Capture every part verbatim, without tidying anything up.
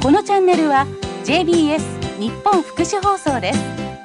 このチャンネルは ジェイビーエス 日本福祉放送です。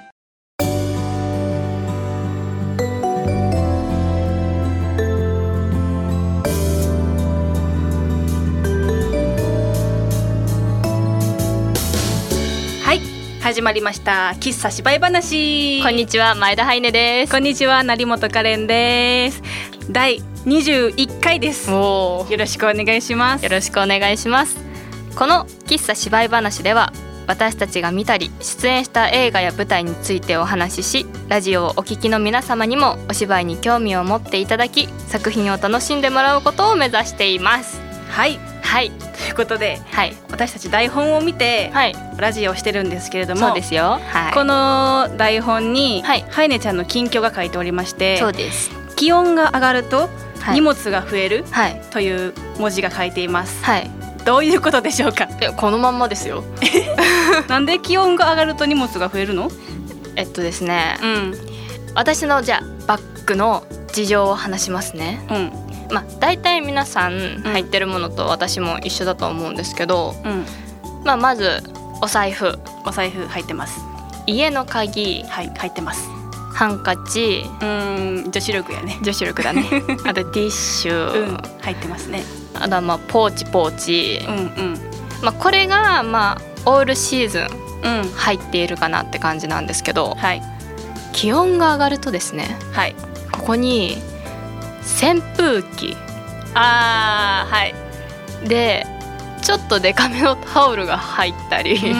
始まりました喫茶芝居話。 こんにちは、前田ハイネです。 こんにちは、成本カレンです。だいにじゅういっかいです。 およろしくお願いします。 よろしくお願いします。この喫茶芝居話では、私たちが見たり出演した映画や舞台についてお話しし、ラジオをお聞きの皆様にもお芝居に興味を持っていただき、作品を楽しんでもらうことを目指しています。 はいはい、 ということで、 はい、 私たち台本を見て、はい、ラジオをしてるんですけれども、 そうですよ、はい、 この台本に、 はい、 ハイネちゃんの近況が書いておりまして、 そうです。 気温が上がると荷物が増える、 はい、 という文字が書いています、 はい、 どういうことでしょうか。 いや、このまんまですよなんで気温が上がると荷物が増えるの？ えっとですね、 うん、 私のじゃあバッグの事情を話しますね。うん、まあ、大体皆さん入ってるものと私も一緒だと思うんですけど、うん、まあ、まずお財布お財布入ってます。 家の鍵、 はい、入ってます。 ハンカチ、 うーん、女子力やね。 女子力だねあとティッシュ、 うん、入ってますね。 あとはまあポーチポーチ、 うんうん、まあ、 これがまあオールシーズン入っているかなって感じなんですけど、 はい、 気温が上がるとですね、はい、ここに扇風機、 あー、はい、 でちょっとデカめのタオルが入ったり、 うん、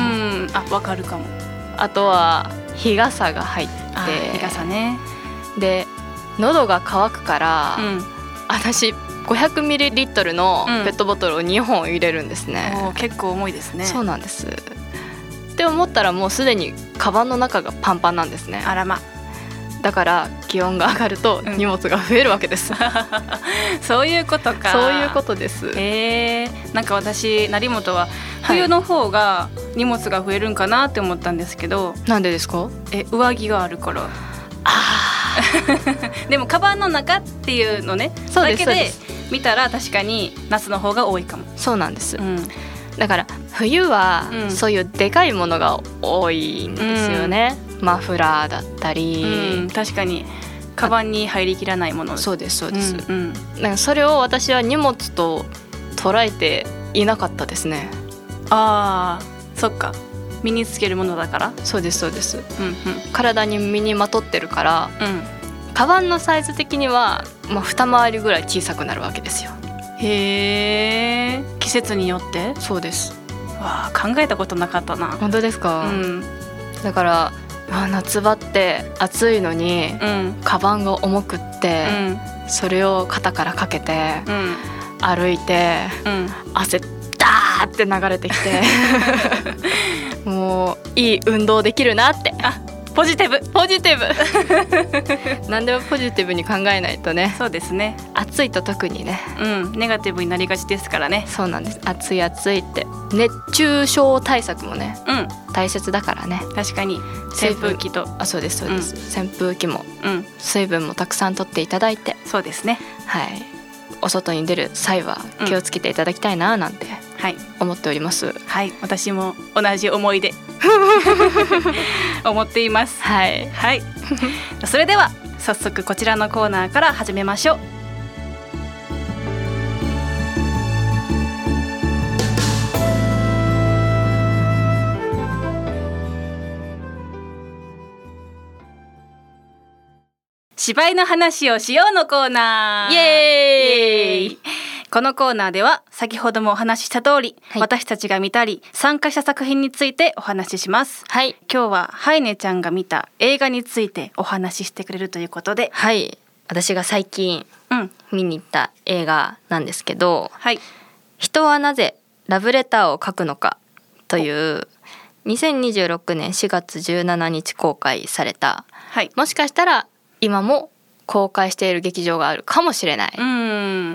あ、わかるかも。 あとは日傘が入って、 日傘ね。 で喉が渇くから、うん、私ごひゃくミリリットルのペットボトルをにほん入れるんですね、 うん、結構重いですね。 そうなんです。って思ったらもうすでにカバンの中がパンパンなんですね。 あらま。だから気温が上がると荷物が増えるわけです、うん、 そういうことか。 そういうことです。 えー、なんか私成本は冬の方が荷物が増えるんかなって思ったんですけど、はい、 なんでですか？ え、上着があるから。あでもカバンの中っていうのね、 そうです、 だけで見たら確かに夏の方が多いかも。 そうなんです、うん、だから冬はそういうでかいものが多いんですよね、うん、マフラーだったり、 うん、確かにカバンに入りきらないもの。 そうですそうです、 うんうん、 なんかそれを私は荷物と捉えていなかったですね。 あー、そっか、身につけるものだから。 そうですそうです、 うんうん、 体に身にまとってるから、うん、カバンのサイズ的には、まあ、二回りぐらい小さくなるわけですよ。 へー、季節によって。 そうです。 わー、考えたことなかったな。 本当ですか？ うん、 だから夏場って暑いのに、うん、カバンが重くって、うん、それを肩からかけて、うん、歩いて、うん、汗ダーって流れてきてもういい運動できるなって。 あ、ポジティブポジティブ何でもポジティブに考えないとね。 そうですね。 暑いと特にね、 うん、ネガティブになりがちですからね。 そうなんです。暑い暑いって、熱中症対策もね、うん、大切だからね。 確かに扇風機と、 あ、そうですそうです、うん、扇風機も、 うん、 水分もたくさん取っていただいて。 そうですね、 はい、お外に出る際は気をつけていただきたいななんて思っております、うん、 はい、私も同じ思いで思っています。 はい、 はい、それでは早速こちらのコーナーから始めましょう。芝居の話をしようのコーナー。 イエーイ。 イエーイ。このコーナーでは先ほどもお話しした通り、はい、私たちが見たり参加した作品についてお話しします、 はい、 今日はハイネちゃんが見た映画についてお話ししてくれるということで、 はい、私が最近見に行った映画なんですけど、 はい、 人はなぜラブレターを書くのかというにせんにじゅうろくねんしがつじゅうしちにち公開された、はい、もしかしたら今も公開している劇場があるかもしれない、 うん、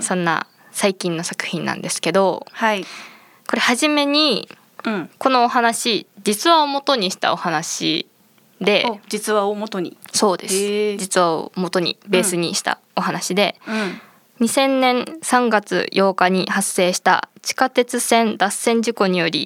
そんな最近の作品なんですけど、 はい、 これ初めに、うん、このお話実話を元にしたお話で、 実話を元に。 そうです、実話を元にベースにしたお話で、うんうん、にせんねんさんがつようかに発生した地下鉄線脱線事故により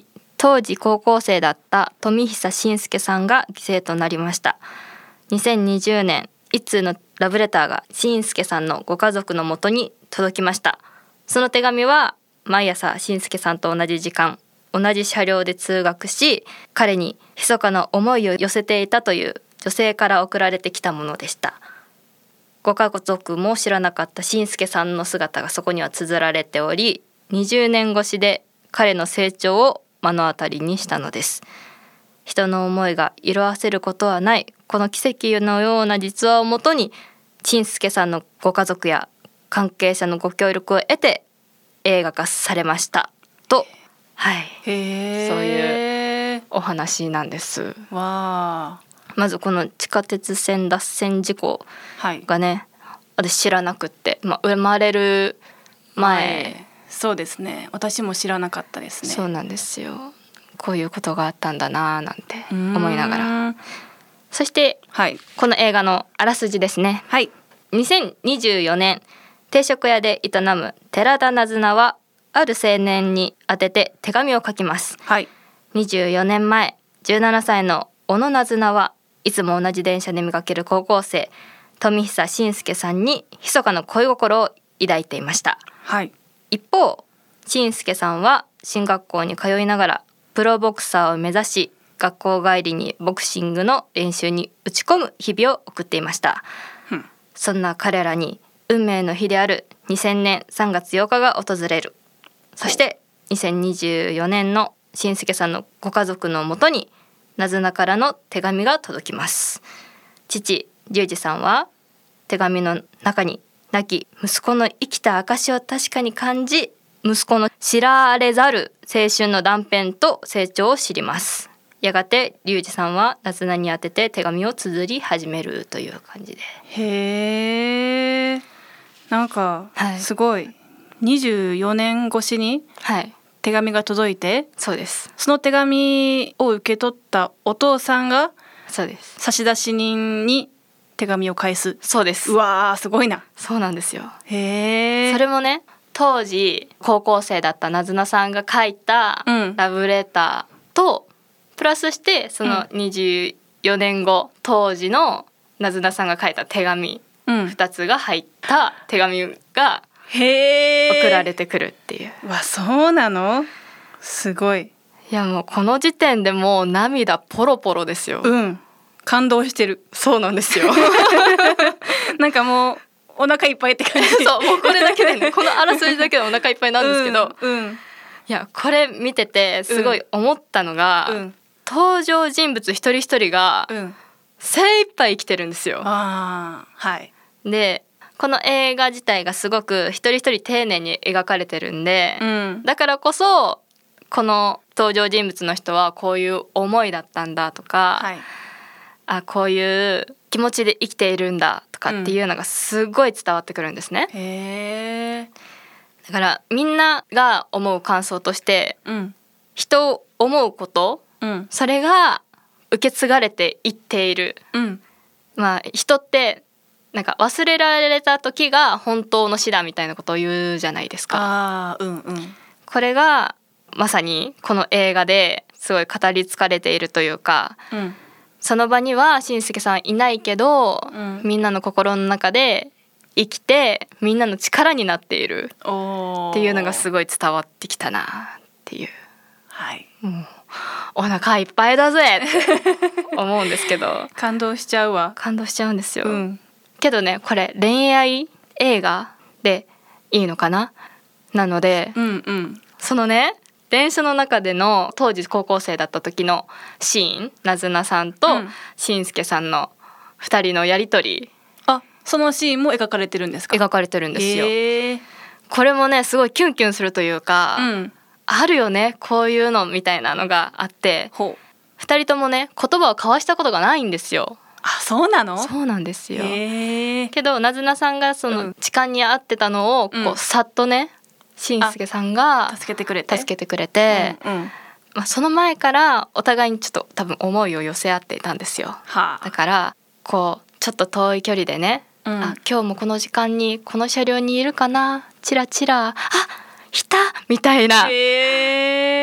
当時高校生だった富久慎介さんが犠牲となりました。にせんにじゅうねん一通のラブレターが慎介さんのご家族のもとに届きました。その手紙は毎朝慎介さんと同じ時間同じ車両で通学し、彼に密かな思いを寄せていたという女性から送られてきたものでした。ご家族も知らなかった慎介さんの姿がそこには綴られており、にじゅうねん越しで彼の成長を目の当たりにしたのです。人の思いが色あせることはない、この奇跡のような実話をもとに慎介さんのご家族や関係者のご協力を得て映画化されましたと、はい、 へー、 そういうお話なんです。 わー。 まずこの地下鉄線脱線事故がね、はい、私知らなくって、まあ、生まれる前、 そうですね、私も知らなかったですね。 そうなんですよ。こういうことがあったんだななんて思いながら。そして、はい、この映画のあらすじですね、はい、にせんにじゅうよねん定食屋で営む寺田なずなはある青年に宛てて手紙を書きます、はい、にじゅうよねんまえじゅうななさいの小野なずなはいつも同じ電車で見かける高校生富久慎介さんに密かな恋心を抱いていました、はい、一方慎介さんは進学校に通いながらプロボクサーを目指し、学校帰りにボクシングの練習に打ち込む日々を送っていました、うん、そんな彼らに運命の日であるにせんねんさんがつようかが訪れる。そしてにせんにじゅうよねんの慎介さんのご家族のもとになずなからの手紙が届きます。父龍二さんは手紙の中に亡き息子の生きた証を確かに感じ、息子の知られざる青春の断片と成長を知ります。やがて龍二さんはなずなに宛てて手紙を綴り始めるという感じで。 へー、なんかすごい、はい、にじゅうよねん越しに手紙が届いて、はい、 そうです。 その手紙を受け取ったお父さんがそうです。 差出人に手紙を返す。 そうです。 うわー、すごいな。 そうなんですよ。 へー。 それもね、当時高校生だったなずなさんが書いたラブレターと、うん、プラスしてそのにじゅうよねんご、うん、当時のなずなさんが書いた手紙、うん、ふたつが入った手紙が送られてくるっていう。 わ、そうなの？すごい。 いやもうこの時点でもう涙ポロポロですよ。 うん、感動してる。 そうなんですよなんかもうお腹いっぱいって感じ。 そう、もうこれだけでね、このあらすじだけでお腹いっぱいなんですけど、うんうん、いやこれ見ててすごい思ったのが、うん、登場人物一人一人が精一杯生きてるんですよ、 うん、あ、はい、 でこの映画自体がすごく一人一人丁寧に描かれてるんで、うん、だからこそこの登場人物の人はこういう思いだったんだとか、はい、あ、こういう気持ちで生きているんだとかっていうのがすごい伝わってくるんですね、 うん、へー。 だからみんなが思う感想として、うん、人を思うこと、うん、それが受け継がれていっている、うん、まあ人ってなんか忘れられた時が本当の死だみたいなことを言うじゃないですか。 あ、うんうん、 これがまさにこの映画ですごい語り継がれているというか、うん、その場には慎介さんいないけど、うん、みんなの心の中で生きてみんなの力になっているっていうのがすごい伝わってきたなっていう、はい、もうお腹いっぱいだぜって思うんですけど感動しちゃうわ。 感動しちゃうんですよ、うん、けどねこれ恋愛映画でいいのかな、なので、うんうん、そのね電車の中での当時高校生だった時のシーン、なずなさんと慎介さんのふたりのやりとり、 あ、そのシーンも描かれてるんですか？ 描かれてるんですよ、 えー、 これもねすごいキュンキュンするというか、うん、あるよねこういうのみたいなのがあって、ほう、ふたりともね言葉を交わしたことがないんですよ。 あ、そうなの？ そうなんですよ、 えー、 けどなずなさんがその痴漢に遭ってたのをこう、うん、さっとね慎介さんが助けてくれて助けてくれて、うんうん、まあ、その前からお互いにちょっと多分思いを寄せ合っていたんですよ、はあ、だからこうちょっと遠い距離でね、うん、あ、今日もこの時間にこの車両にいるかな、チラチラ、あ、いたみたいな、 へ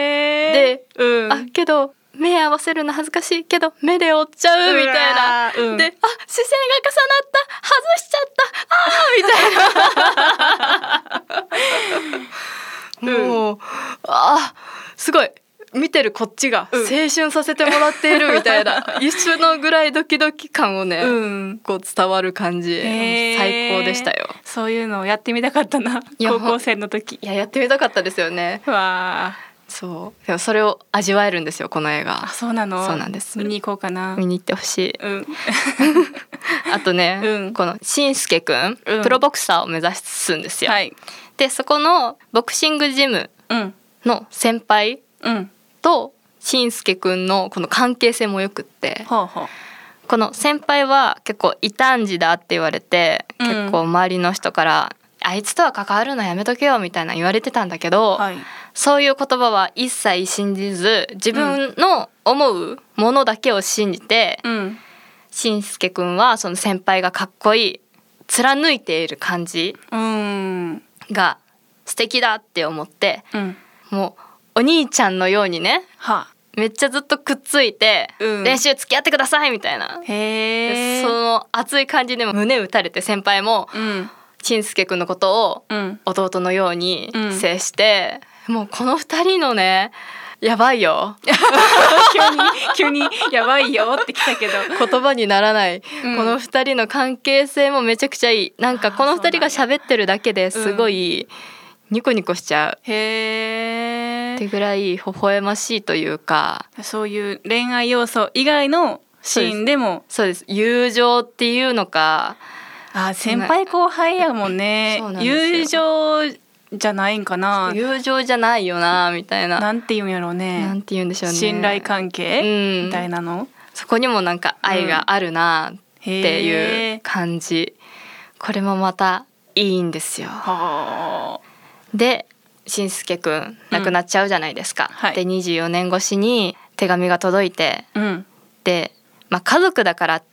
で、 うん、 あけど目合わせるの恥ずかしいけど目で追っちゃうみたいな、うん、で、あ視線が重なった外しちゃったあーみたいなもう、うん、あすごい見てるこっちが青春させてもらっているみたいな、うん、一緒のぐらいドキドキ感をね、うん、こう伝わる感じ、最高でしたよ。 そういうのをやってみたかったな、高校生の時。 いややってみたかったですよね。 わそうでもそれを味わえるんですよこの映画。 あそうなの。 そうなんです。 見に行こうかな。 見に行ってほしい、 うん、 あとね、うん、このしんすけくん、うん、プロボクサーを目指すんですよ、はい、でそこのボクシングジムの先輩、うんとしんすけくんのこの関係性もよくって、はあはあ、この先輩は結構異端児だって言われて、うん、結構周りの人からあいつとは関わるのやめとけよみたいな言われてたんだけど、はい、そういう言葉は一切信じず自分の思うものだけを信じて、うん、しんすけくんはその先輩がかっこいい貫いている感じが素敵だって思って、うん、もうお兄ちゃんのようにね、はあ、めっちゃずっとくっついて、うん、練習付き合ってくださいみたいな。へー。その熱い感じでも胸打たれて先輩も、うん、しんすけくんのことを弟のように接して、うん、もうこの二人のねやばいよ急に急にやばいよってきたけど言葉にならない、うん、この二人の関係性もめちゃくちゃいい。なんかこの二人が喋ってるだけですごい、うんニコニコしちゃうへーってぐらい微笑ましいというか、 そういう恋愛要素以外のシーンでもそうです、友情っていうのか、 あ先輩後輩やもんね。友情じゃないんかな。 友情じゃないよなみたいな、 なんて言うんやろうね。 なんて言うんでしょうね。 信頼関係、うん、みたいなの。 そこにもなんか愛があるなっていう感じ、うん、これもまたいいんですよ。はあでしんすけくん亡くなっちゃうじゃないですか、うんはい、でにじゅうよねん越しに手紙が届いて、うん、で、まあ、家族だからって、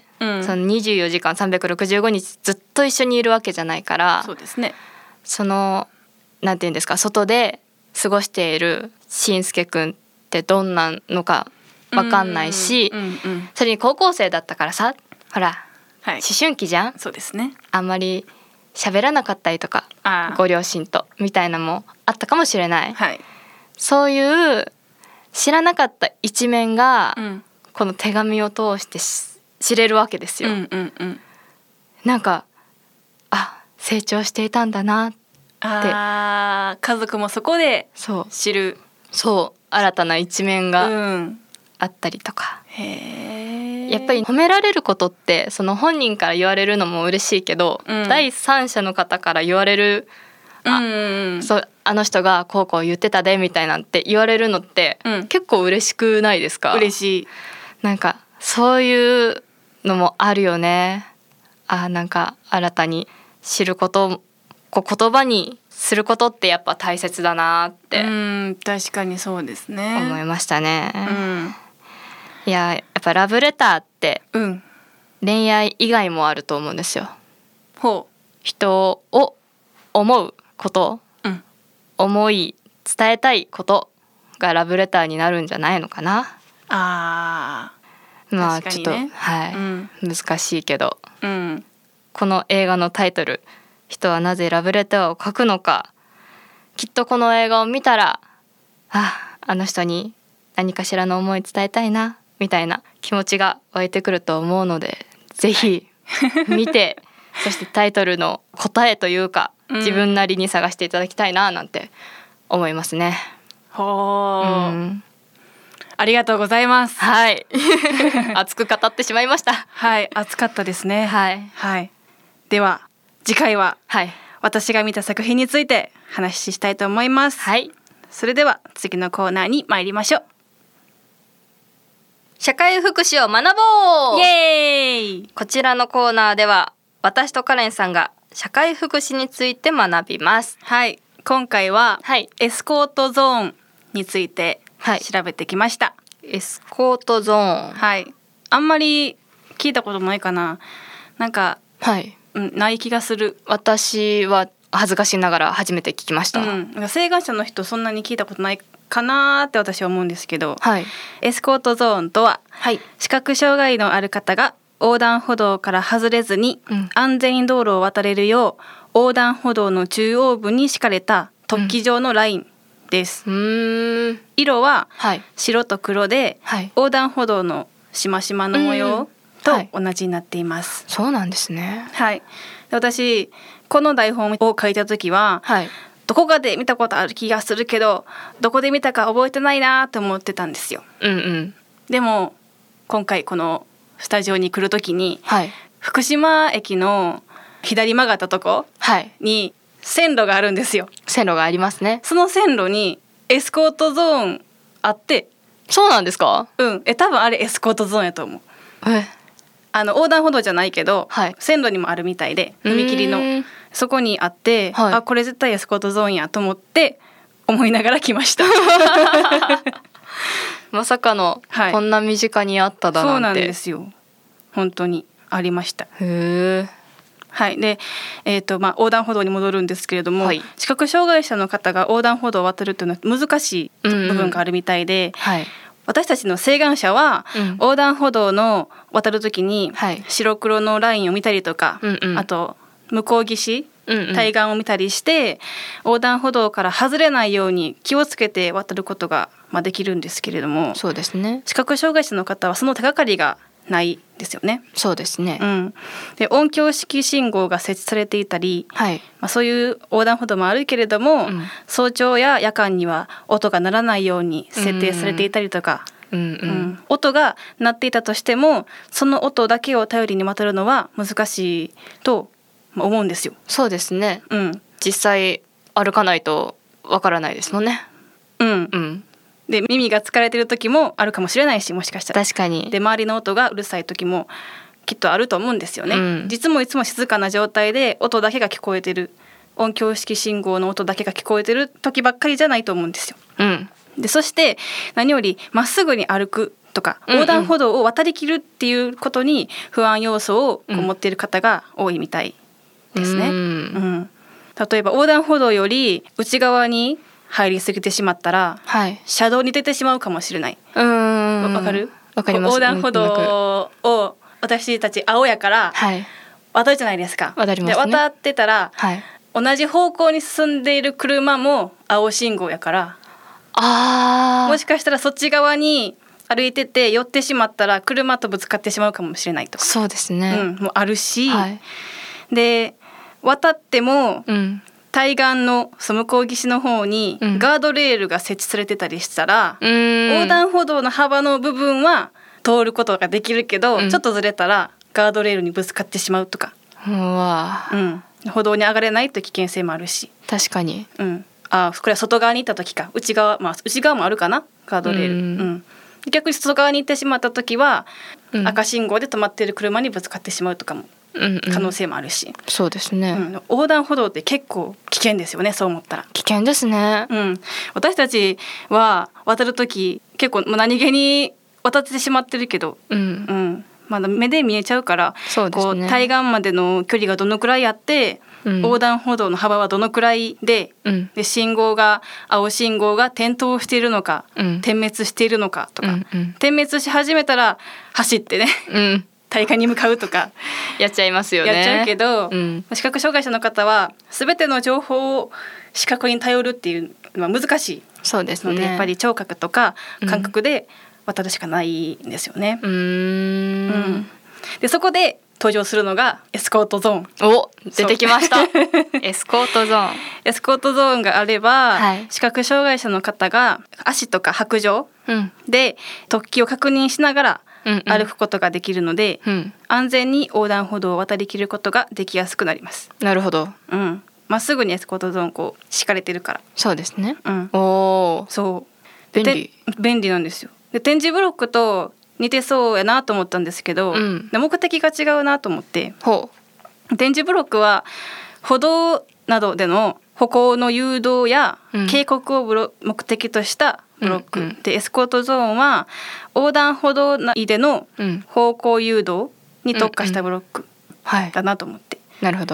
うん、そのにじゅうよじかんさんびゃくろくじゅうごにちずっと一緒にいるわけじゃないから、 そうですね、 そのなんていうんですか、外で過ごしているしんすけくんってどんなのか分かんないし、うんうんうん、それに高校生だったからさ、ほら、はい、思春期じゃん。 そうですね、 あんまり喋らなかったりとかご両親とみたいなのもあったかもしれない、はい、そういう知らなかった一面が、うん、この手紙を通して知れるわけですよ、うんうんうん、なんかあ成長していたんだなって、 あ家族もそこで知る、 そう新たな一面があったりとか、うん、へやっぱり褒められることってその本人から言われるのも嬉しいけど、うん、第三者の方から言われる あ,、うんうん、そうあの人がこうこう言ってたでみたいなんて言われるのって、うん、結構嬉しくないですか。 嬉しい。 なんかそういうのもあるよね。あなんか新たに知ることこう言葉にすることってやっぱ大切だなって、 うん、確かにそうですね、 思いましたね、うんいややっぱラブレターって恋愛以外もあると思うんですよ、うん、人を思うこと、うん、思い伝えたいことがラブレターになるんじゃないのかな。あまあ、ね、ちょっと、はいうん、難しいけど、うん、この映画のタイトル人はなぜラブレターを書くのか、きっとこの映画を見たらああの人に何かしらの思い伝えたいなみたいな気持ちが湧いてくると思うので、ぜひ見てそしてタイトルの答えというか、うん、自分なりに探していただきたいななんて思いますね。 ほー、うん、ありがとうございます。 はい熱く語ってしまいました。 はい熱かったですね。はい、はい、では次回は、はい、私が見た作品について話ししたいと思います。はい、それでは次のコーナーに参りましょう。 社会福祉を学ぼう。 イエーイ。 こちらのコーナーでは私とカレンさんが社会福祉について学びます。 はい、今回は、はい、エスコートゾーンについて調べてきました、はい、エスコートゾーン、 はい、あんまり聞いたことないかな。なんか、はい、うん、ない気がする。 私は恥ずかしながら初めて聞きました。 うん、請願者の人そんなに聞いたことないかなって私は思うんですけど、 はい、 エスコートゾーンとは、 はい、 視覚障害のある方が横断歩道から外れずに安全に道路を渡れるよう、横断歩道の中央部に敷かれた突起状のラインです、 うん、うーん、 色ははい白と黒で、はい、横断歩道のしましまの模様と同じになっています、 はい、そうなんですね。 はい、で私この台本を書いた時は、はい、どこかで見たことある気がするけどどこで見たか覚えてないなと思ってたんですよ、うんうん、でも今回このスタジオに来る時に、はい、福島駅の左曲がったとこに線路があるんですよ。 線路がありますね。 その線路にエスコートゾーンあって。 そうなんですか？ うん、え多分あれエスコートゾーンやと思う。えあの横断歩道じゃないけど、はい、線路にもあるみたいで踏切のそこにあって、はい、あこれ絶対エスコートゾーンやと思って思いながら来ましたまさかの、はい、こんな身近にあっただなんて。 そうなんですよ、本当にありました。 へー、 はいでえーとまあ、横断歩道に戻るんですけれども、はい、視覚障害者の方が横断歩道を渡るというのは難しい部分があるみたいで、うんうん、はい、私たちの請願者は、うん、横断歩道の渡るときに、はい、白黒のラインを見たりとか、うんうん、あと向こう岸、うんうん、対岸を見たりして横断歩道から外れないように気をつけて渡ることが、まあ、できるんですけれども、 そうですね、 視覚障害者の方はその手がかりがないですよね。 そうですね、 うん、で音響式信号が設置されていたり、はい、まあ、そういう横断歩道もあるけれども、うん、早朝や夜間には音が鳴らないように設定されていたりとか、うんうんうん、音が鳴っていたとしてもその音だけを頼りに渡るのは難しいと思うんですよ。 そうですね、うん、実際歩かないとわからないですもんね。 うん、うん、で耳が疲れてる時もあるかもしれないし、もしかしたら確かに。 で周りの音がうるさい時もきっとあると思うんですよね、うん、実もいつも静かな状態で音だけが聞こえてる、音響式信号の音だけが聞こえてる時ばっかりじゃないと思うんですよ、うん、でそして何よりまっすぐに歩くとか横断歩道を渡りきるっていうことに不安要素をこう持っている方が多いみたいですね、うんうん、例えば横断歩道より内側に入りすぎてしまったら、はい、車道に出てしまうかもしれない。うーん、わかる？ わかります。 横断歩道を私たち青やから渡るじゃないですか、はい、渡りますね。で渡ってたら、はい、同じ方向に進んでいる車も青信号やから、あもしかしたらそっち側に歩いてて寄ってしまったら車とぶつかってしまうかもしれないとか。 そうですね、 うん、もうあるし、はい、で渡っても、うん、対岸の向こう岸の方にガードレールが設置されてたりしたら、うん、横断歩道の幅の部分は通ることができるけど、うん、ちょっとずれたらガードレールにぶつかってしまうとか、うわ、うん、歩道に上がれないと危険性もあるし。 確かに、 うん、あこれは外側に行った時か、内側、まあ、内側もあるかなガードレール、うんうん、逆に外側に行ってしまった時は、うん、赤信号で止まっている車にぶつかってしまうとかも可能性もあるし、うんうん、 そうですね、うん、 横断歩道って結構危険ですよね。そう思ったら危険ですね、 うん、私たちは渡る時結構何気に渡ってしまってるけど、うんうん、まだ目で見えちゃうから、そうですね、こう対岸までの距離がどのくらいあって、うん、横断歩道の幅はどのくらい で,、うん、で信号が青信号が点灯しているのか、うん、点滅しているのかとか、うんうん、点滅し始めたら走ってね、うん、対岸に向かうとかやっちゃいますよね。 やっちゃうけど、うん、視覚障害者の方は全ての情報を視覚に頼るっていうのは難しい。 そうですね、 のでやっぱり聴覚とか感覚で渡るしかないんですよね、うんうん、でそこで登場するのがエスコートゾーン。 お出てきましたエスコートゾーンエスコートゾーンがあれば、はい、視覚障害者の方が足とか白状で突起を確認しながら歩くことができるので、うんうん、安全に横断歩道を渡りきることができやすくなります。 なるほど、 うん、まっすぐにエスコートゾーンこう敷かれてるから。 そうですね、うん、 おそう便利便利なんですよ。で点字ブロックと似てそうやなと思ったんですけど、うん、目的が違うなと思って。ほう点字ブロックは歩道などでの歩行の誘導や警告をブロ、うん、目的としたブロック、うんうん、でエスコートゾーンは横断歩道内での方向誘導に特化したブロックだなと思って、 うんうん、なるほど。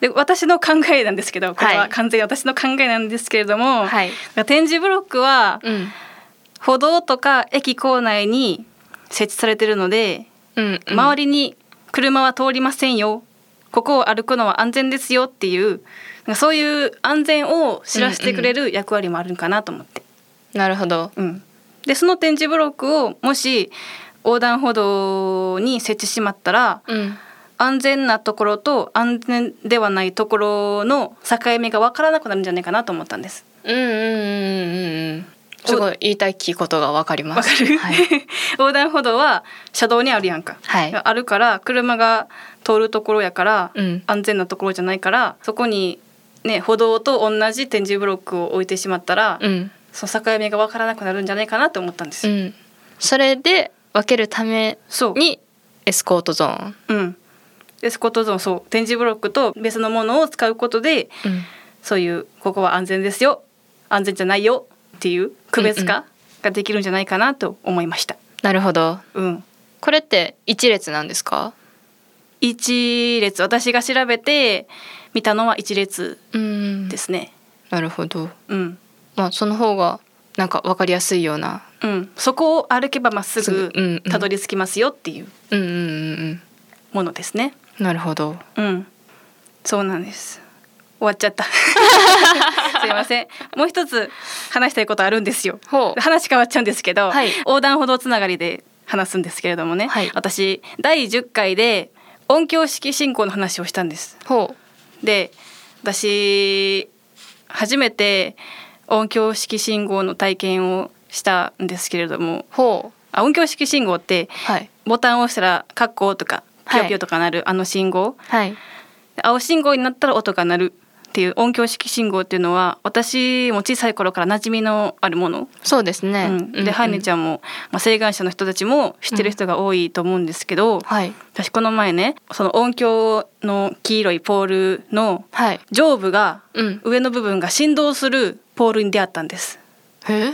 で私の考えなんですけど、これは完全に私の考えなんですけれども、 はい、 点字ブロックは、 うん、 歩道とか駅構内に設置されているので、うんうん、周りに車は通りませんよ、ここを歩くのは安全ですよっていう、そういう安全を知らせてくれる役割もあるかなと思って、 うんうん、なるほど、 うん、でその点字ブロックをもし横断歩道に設置しまったら、うん、安全なところと安全ではないところの境目が分からなくなるんじゃないかなと思ったんです。 うんうんうんうん、すごい言いたいことが分かります。 分かる、はい、横断歩道は車道にあるやんか、はい、あるから車が通るところやから、うん、安全なところじゃないから、そこに、ね、歩道と同じ点字ブロックを置いてしまったら、うん、その境目が分からなくなるんじゃないかなと思ったんです、うん、 それで分けるためにエスコートゾーン、 うん、エスコートゾーン、そう点字ブロックと別のものを使うことで、うん、そういうここは安全ですよ、安全じゃないよっていう区別化ができるんじゃないかなと思いました、うんうん、 なるほど、 うん、 これって一列なんですか？ 一列、私が調べて見たのは一列ですね。 なるほど、 うん、 まあその方がなんか分かりやすいような、 うん、そこを歩けばまっすぐたどり着きますよっていうものですね。 なるほど、 うん、そうなんです。終わっちゃったすいません、もう一つ話したいことあるんですよ。話変わっちゃうんですけど、はい、横断歩道つながりで話すんですけれどもね、はい、私だいじゅっかいで音響式信号の話をしたんです。 ほうで私初めて音響式信号の体験をしたんですけれども、 ほうあ音響式信号って、はい、ボタンを押したらカッコとかピヨピヨとか鳴る、はい、あの信号、はい、青信号になったら音が鳴るっていう音響式信号っていうのは私も小さい頃から馴染みのあるもの。 そうですね、 うん、で、うんうん、ハイネちゃんも、まあ、晴眼者の人たちも知ってる人が多いと思うんですけど、うんはい、私この前ねその音響の黄色いポールの上部が、はい、上の部分が振動するポールに出会ったんです。 え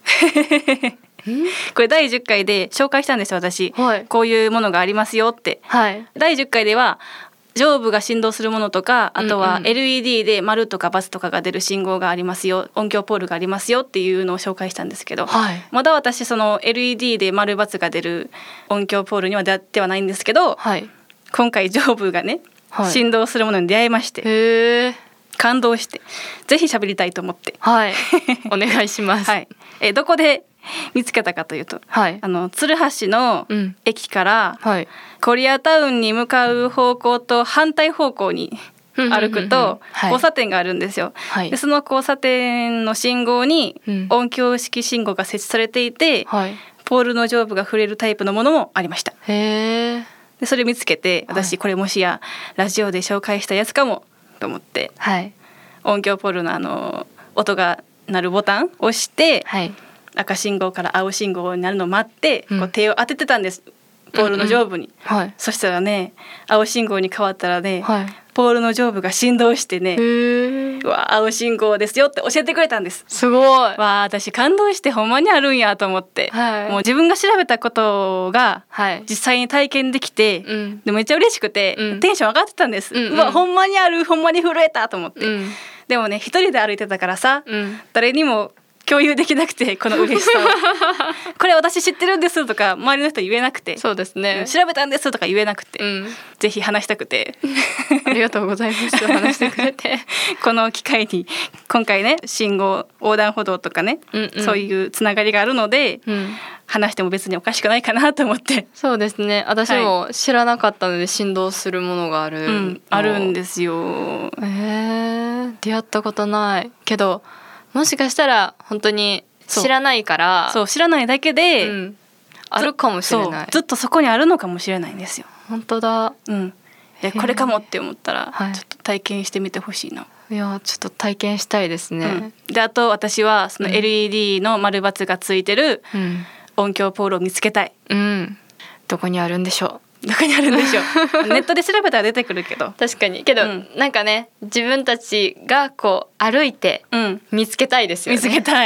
これだいじゅっかいで紹介したんですよ私、はい、こういうものがありますよって、はい、だいじゅっかいでは上部が振動するものとか、あとは エルイーディー で丸とかバツとかが出る信号がありますよ、音響ポールがありますよっていうのを紹介したんですけど、はい、まだ私その エルイーディー で丸バツが出る音響ポールには出会ってはないんですけど、はい、今回上部がね、はい、振動するものに出会いまして、へー感動してぜひ喋りたいと思って、 はい、お願いします、 はい、えどこで見つけたかというと、はい、あの鶴橋の駅から、うんはい、コリアタウンに向かう方向と反対方向に歩くと交差点があるんですよ、はい、でその交差点の信号に音響式信号が設置されていて、はい、ポールの上部が触れるタイプのものもありました。 へーでそれ見つけて私これもしやラジオで紹介したやつかもと思って、はい、音響ポールのあの音が鳴るボタンを押して、はい、赤信号から青信号になるのを待って、うん、こう手を当ててたんです、ポールの上部に、うんうんはい、そしたらね青信号に変わったらね、はい、ポールの上部が振動してね、うわ青信号ですよって教えてくれたんです。 すごいわ私感動してほんまにあるんやと思って、はい、もう自分が調べたことが実際に体験できて、はい、でめっちゃ嬉しくて、うん、テンション上がってたんです、うんうん、うわほんまにある、ほんまに震えたと思って、うん、でもね一人で歩いてたからさ、うん、誰にも共有できなくてこの嬉しさをこれ私知ってるんですとか周りの人言えなくて、 そうですね、 調べたんですとか言えなくて、うん、ぜひ話したくてありがとうございます話してくれてこの機会に今回ね信号横断歩道とかね、うんうん、そういうつながりがあるので、うん、話しても別におかしくないかなと思って。 そうですね、私も知らなかったので振動するものがある、 うん、あるんですよ。 えー、出会ったことないけどもしかしたら本当に知らないからそう、そう知らないだけで、うん、 あるかもしれない、 ずっとそこにあるのかもしれないんですよ。 本当だ、 うん、でこれかもって思ったら、はい、ちょっと体験してみてほしいな。 いやちょっと体験したいですね、 うん、であと私はその エルイーディー の丸バツがついてる音響ポールを見つけたい、 うん、どこにあるんでしょう。 どこにあるんでしょうネットで調べたら出てくるけど確かにけど、うん、なんかね自分たちがこう歩いて見つけたいですよね、 うん、見つけたい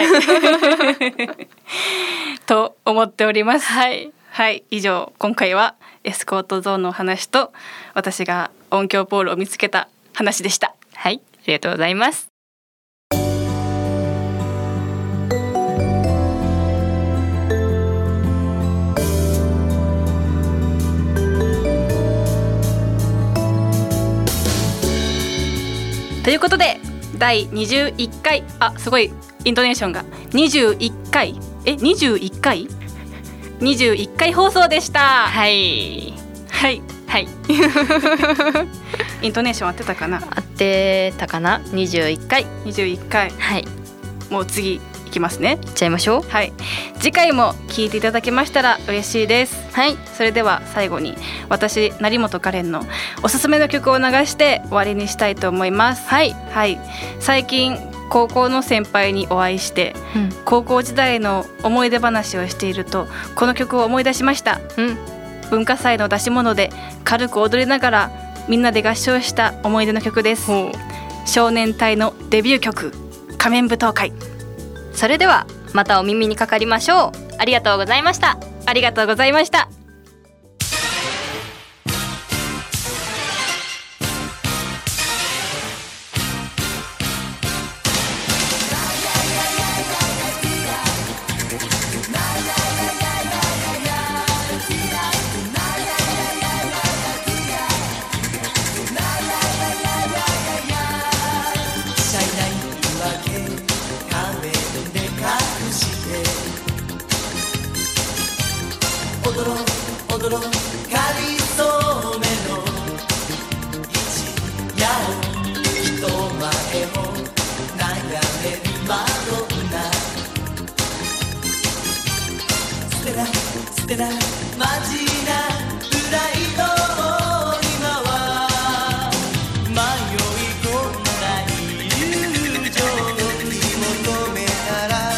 と思っております。 はい、 はい、以上今回はエスコートゾーンのお話と私が音響ポールを見つけた話でした。 はい、ありがとうございます。 ということでだいにじゅういっかい、あ、すごいイントネーションがにじゅういっかいえにじゅういっかいにじゅういっかい放送でした。 はいはいはいイントネーション合ってたかな。 合ってたかな。にじゅういっかいにじゅういっかい。 はい、 もう次いきますね。 いっちゃいましょう。 はい、次回も聞いていただけましたら嬉しいです。 はい、 それでは最後に私成本カレンのおすすめの曲を流して終わりにしたいと思います。 はい、 はい、最近高校の先輩にお会いして、うん、高校時代の思い出話をしているとこの曲を思い出しました。うん、文化祭の出し物で軽く踊りながらみんなで合唱した思い出の曲です。少年隊のデビュー曲仮面舞踏会。 それではまたお耳にかかりましょう。ありがとうございました。 ありがとうございました。踊ろう踊ろうかりそめの一夜を人前も悩めるマドンナ。捨てない捨てないマジなプライドを今は迷い込んだ友情に求めたら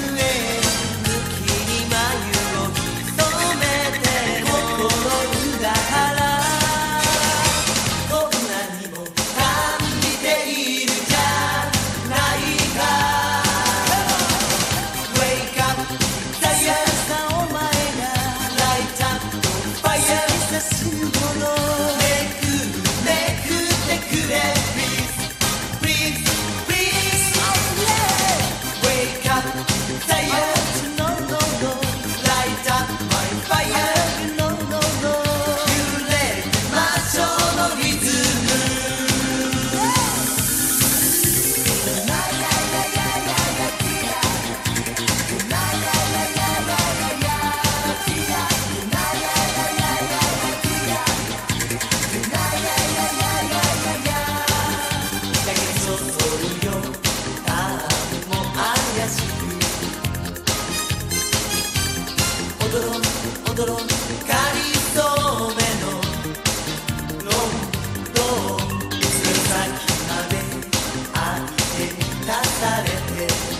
踊ろうかりそめのロンドンつま先まで歩いて立たれて